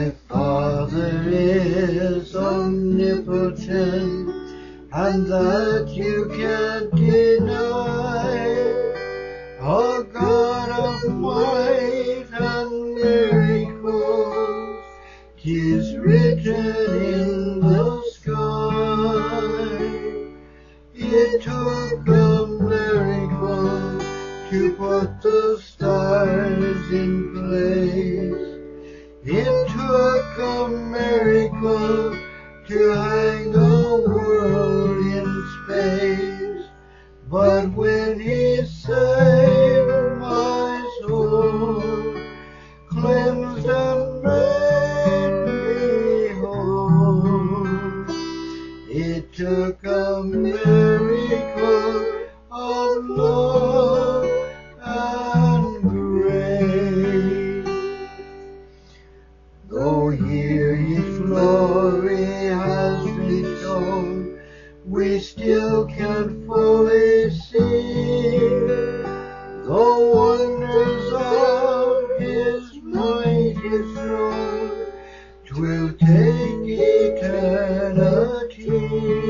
My Father is omnipotent, and that you can't deny. A God of might and miracles, 'tis written in the sky. It took a miracle to put the stars in place. It took a miracle to hang the world in space. But when He saved my soul, cleansed and made me whole, it took a miracle of love and grace. Though here His glory has been shown, we still can't fully see the wonders of His mighty throne. 'Twill take eternity.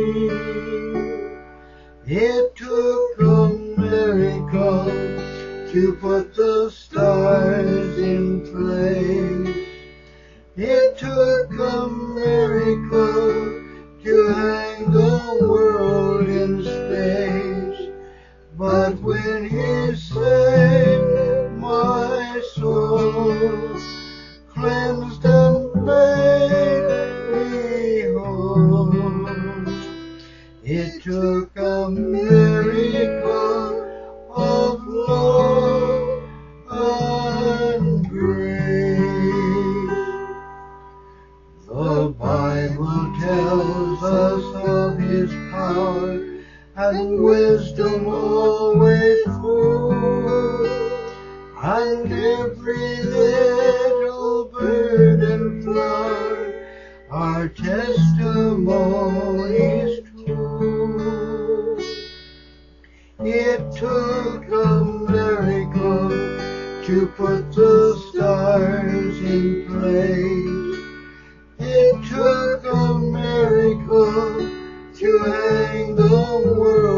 It took a miracle to put the stars in place. It took a miracle to hang the world in space. But when He saved my soul, cleansed and made me whole, it took a miracle of love and grace. The Bible tells us of His power and wisdom always true, and every little bird and flower are testimonies true. It took a miracle to put the stars in place. It took a miracle to hang the world